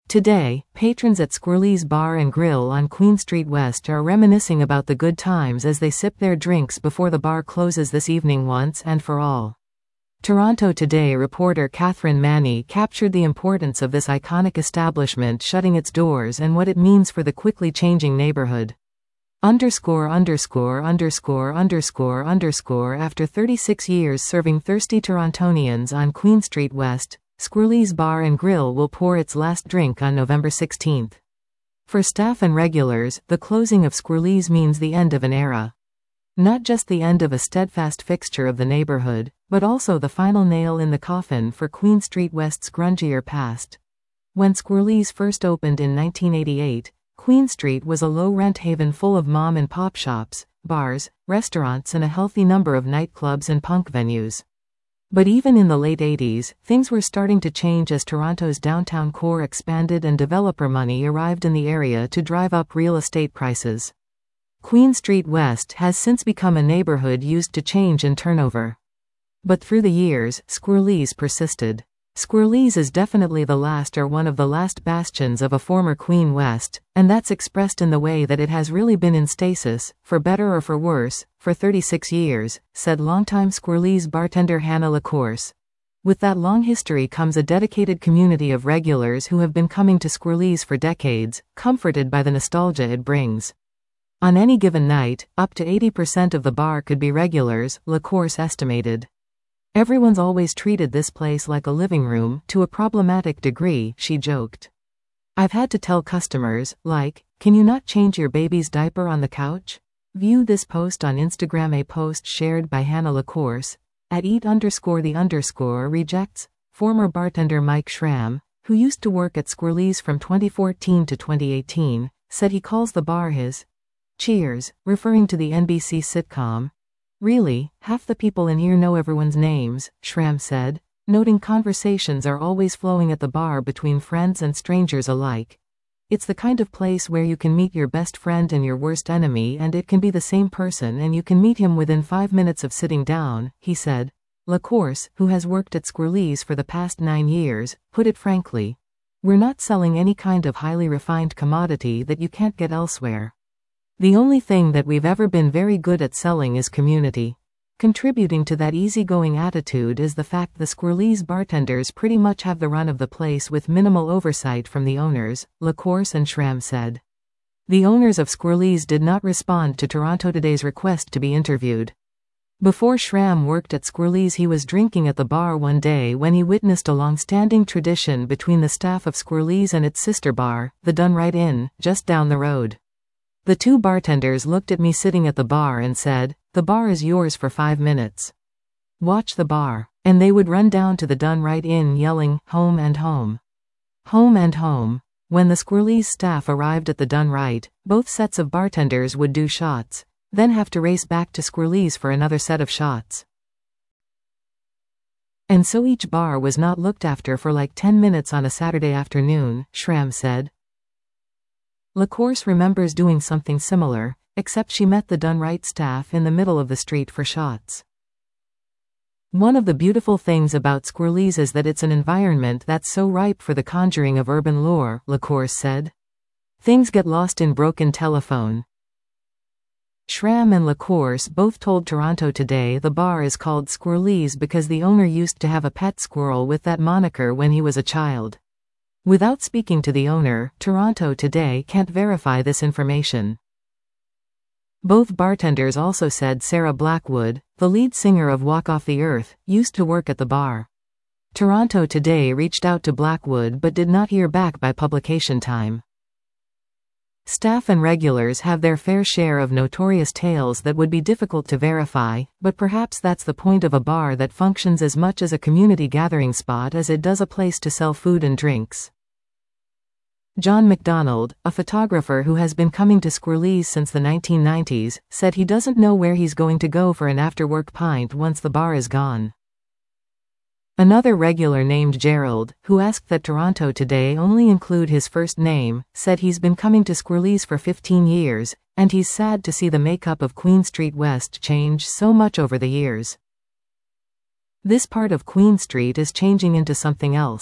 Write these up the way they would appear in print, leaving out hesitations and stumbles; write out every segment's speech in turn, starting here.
Today, patrons at Squirrely's Bar and Grill on Queen Street West are reminiscing about the good times as they sip their drinks before the bar closes this evening once and for all. Toronto Today reporter Catherine Manny captured the importance of this iconic establishment shutting its doors and what it means for the quickly changing neighborhood. After 36 years serving thirsty Torontonians on Queen Street West, Squirrely's Bar and Grill will pour its last drink on November 16. For staff and regulars, the closing of Squirrely's means the end of an era. Not just the end of a steadfast fixture of the neighborhood, but also the final nail in the coffin for Queen Street West's grungier past. When Squirrely's first opened in 1988, Queen Street was a low-rent haven full of mom-and-pop shops, bars, restaurants and a healthy number of nightclubs and punk venues. But even in the late 80s, things were starting to change as Toronto's downtown core expanded and developer money arrived in the area to drive up real estate prices. Queen Street West has since become a neighborhood used to change and turnover. But through the years, Squirrely's persisted. Squirrely's is definitely the last or one of the last bastions of a former Queen West, and that's expressed in the way that it has really been in stasis, for better or for worse, for 36 years, said longtime Squirrely's bartender Hannah LaCourse. With that long history comes a dedicated community of regulars who have been coming to Squirrely's for decades, comforted by the nostalgia it brings. On any given night, up to 80% of the bar could be regulars, LaCourse estimated. Everyone's always treated this place like a living room, to a problematic degree, she joked. I've had to tell customers, like, can you not change your baby's diaper on the couch? View this post on Instagram. A post shared by Hannah LaCourse, at @eat_the_rejects, former bartender Mike Schramm, who used to work at Squirrely's from 2014 to 2018, said he calls the bar his Cheers, referring to the NBC sitcom. Really, half the people in here know everyone's names, Schramm said, noting conversations are always flowing at the bar between friends and strangers alike. It's the kind of place where you can meet your best friend and your worst enemy, and it can be the same person and you can meet him within 5 minutes of sitting down, he said. LaCourse, who has worked at Squirrely's for the past 9 years, put it frankly. We're not selling any kind of highly refined commodity that you can't get elsewhere. The only thing that we've ever been very good at selling is community. Contributing to that easygoing attitude is the fact the Squirrely's bartenders pretty much have the run of the place with minimal oversight from the owners, LaCourse and Schramm said. The owners of Squirrely's did not respond to Toronto Today's request to be interviewed. Before Schramm worked at Squirrely's, he was drinking at the bar one day when he witnessed a long-standing tradition between the staff of Squirrely's and its sister bar, the Done Right Inn, just down the road. The two bartenders looked at me sitting at the bar and said, "The bar is yours for 5 minutes. Watch the bar." And they would run down to the Done Right Inn yelling, "Home and home. Home and home." When the Squirrely's staff arrived at the Done Right, both sets of bartenders would do shots, then have to race back to Squirrely's for another set of shots. And so each bar was not looked after for like 10 minutes on a Saturday afternoon, Schramm said. LaCourse remembers doing something similar, except she met the Done Right staff in the middle of the street for shots. One of the beautiful things about Squirrely's is that it's an environment that's so ripe for the conjuring of urban lore, LaCourse said. Things get lost in broken telephone. Schramm and LaCourse both told Toronto Today the bar is called Squirrely's because the owner used to have a pet squirrel with that moniker when he was a child. Without speaking to the owner, Toronto Today can't verify this information. Both bartenders also said Sarah Blackwood, the lead singer of Walk Off the Earth, used to work at the bar. Toronto Today reached out to Blackwood but did not hear back by publication time. Staff and regulars have their fair share of notorious tales that would be difficult to verify, but perhaps that's the point of a bar that functions as much as a community gathering spot as it does a place to sell food and drinks. John McDonald, a photographer who has been coming to Squirrely's since the 1990s, said he doesn't know where he's going to go for an after-work pint once the bar is gone. Another regular named Gerald, who asked that Toronto Today only include his first name, said he's been coming to Squirrely's for 15 years, and he's sad to see the makeup of Queen Street West change so much over the years. This part of Queen Street is changing into something else.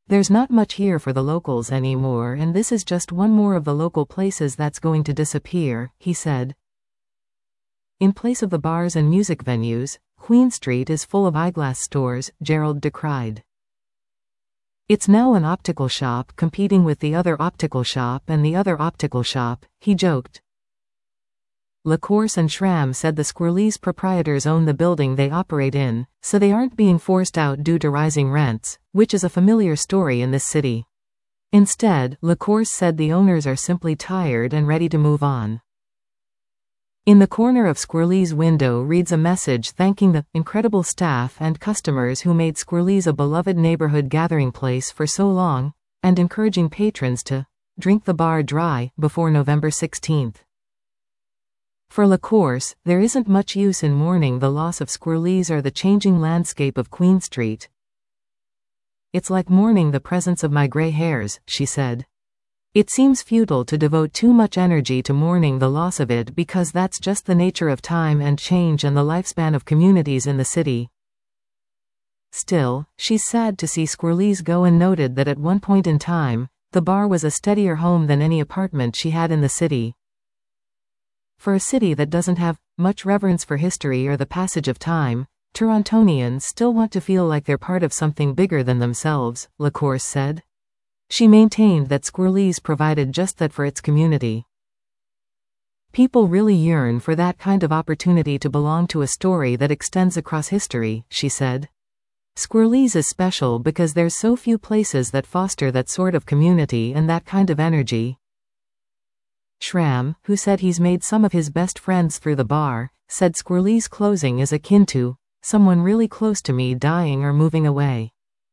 There's not much here for the locals anymore, and this is just one more of the local places that's going to disappear, he said. In place of the bars and music venues, Queen Street is full of eyeglass stores, Gerald decried. It's now an optical shop competing with the other optical shop and the other optical shop, he joked. LaCourse and Schramm said the Squirrelli's proprietors own the building they operate in, so they aren't being forced out due to rising rents, which is a familiar story in this city. Instead, LaCourse said the owners are simply tired and ready to move on. In the corner of Squirrelli's window reads a message thanking the incredible staff and customers who made Squirrelli's a beloved neighborhood gathering place for so long, and encouraging patrons to drink the bar dry before November 16th. For LaCourse, there isn't much use in mourning the loss of Squirrelli's or the changing landscape of Queen Street. It's like mourning the presence of my gray hairs, she said. It seems futile to devote too much energy to mourning the loss of it because that's just the nature of time and change and the lifespan of communities in the city. Still, she's sad to see Squirrelli's go and noted that at one point in time, the bar was a steadier home than any apartment she had in the city. For a city that doesn't have much reverence for history or the passage of time, Torontonians still want to feel like they're part of something bigger than themselves, LaCourse said. She maintained that Squirrelli's provided just that for its community. People really yearn for that kind of opportunity to belong to a story that extends across history, she said. Squirrelli's is special because there's so few places that foster that sort of community and that kind of energy. Schramm, who said he's made some of his best friends through the bar, said Squirrelli's closing is akin to someone really close to me dying or moving away.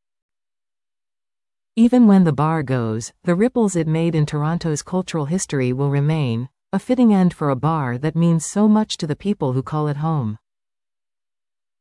Even when the bar goes, the ripples it made in Toronto's cultural history will remain, a fitting end for a bar that means so much to the people who call it home.